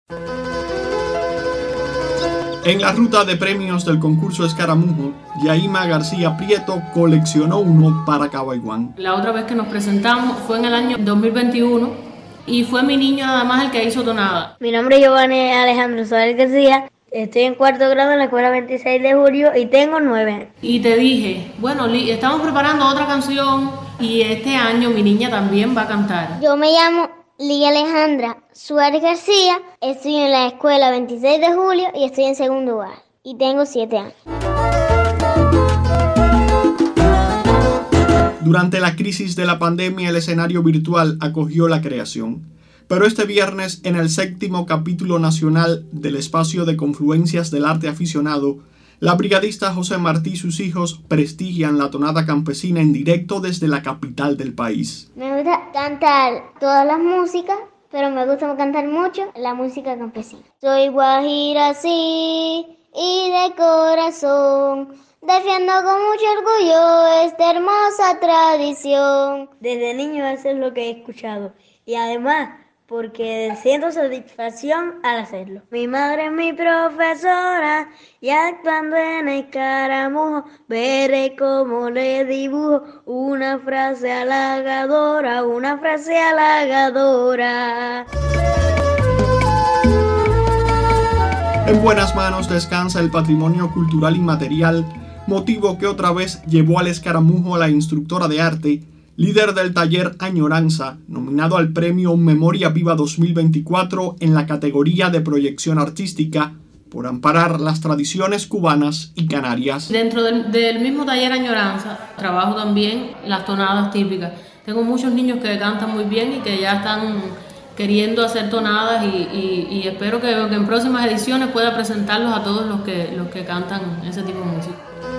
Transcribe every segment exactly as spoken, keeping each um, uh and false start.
En la ruta de premios del concurso Escaramujo, Yaima García Prieto coleccionó uno para Cabaiguán. La otra vez que nos presentamos fue en el año dos mil veintiuno y fue mi niño nada más el que hizo tonada. Mi nombre es Giovanni Alejandro Suárez García, estoy en cuarto grado en la escuela veintiséis de julio y tengo nueve años. Y te dije, bueno, estamos preparando otra canción y este año mi niña también va a cantar. Yo me llamo Lidia Alejandra Suárez García, estoy en la escuela veintiséis de julio y estoy en segundo lugar y tengo siete años. Durante la crisis de la pandemia, el escenario virtual acogió la creación. Pero este viernes, en el séptimo capítulo nacional del Espacio de Confluencias del Arte Aficionado, la brigadista José Martí y sus hijos prestigian la tonada campesina en directo desde la capital del país. Me gusta cantar todas las músicas, pero me gusta cantar mucho la música campesina. Soy guajira, sí, y de corazón, defiendo con mucho orgullo esta hermosa tradición. Desde niño eso es lo que he escuchado y además porque siento satisfacción al hacerlo. Mi madre es mi profesora y actuando en Escaramujo veré cómo le dibujo una frase halagadora, una frase halagadora. En buenas manos descansa el patrimonio cultural inmaterial, motivo que otra vez llevó al Escaramujo a la instructora de arte, líder del taller Añoranza, nominado al premio Memoria Viva dos mil veinticuatro en la categoría de proyección artística, por amparar las tradiciones cubanas y canarias. Dentro del, del mismo taller Añoranza, trabajo también las tonadas típicas. Tengo muchos niños que cantan muy bien y que ya están queriendo hacer tonadas y, y, y espero que, que en próximas ediciones pueda presentarlos a todos los que, los que cantan ese tipo de música.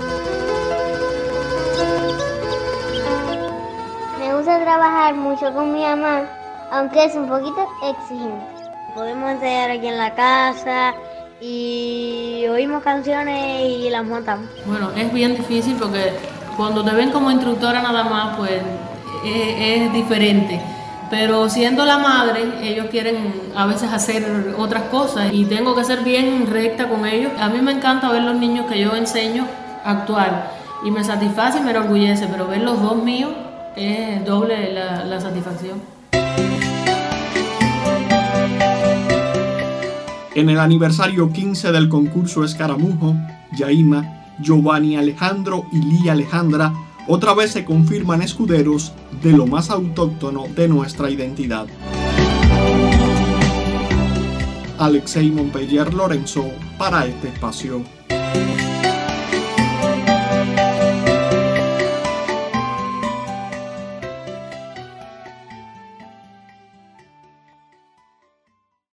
Me gusta trabajar mucho con mi mamá, aunque es un poquito exigente. Podemos ensayar aquí en la casa y oímos canciones y las montamos. Bueno, es bien difícil porque cuando te ven como instructora nada más, pues es, es diferente. Pero siendo la madre, ellos quieren a veces hacer otras cosas y tengo que ser bien recta con ellos. A mí me encanta ver los niños que yo enseño a actuar y me satisface y me enorgullece, pero ver los dos míos es doble la, la satisfacción. En el aniversario quince del concurso Escaramujo, Yaima, Giovanni Alejandro y Lía Alejandra otra vez se confirman escuderos de lo más autóctono de nuestra identidad. Alexei Montpeller Lorenzo para este espacio.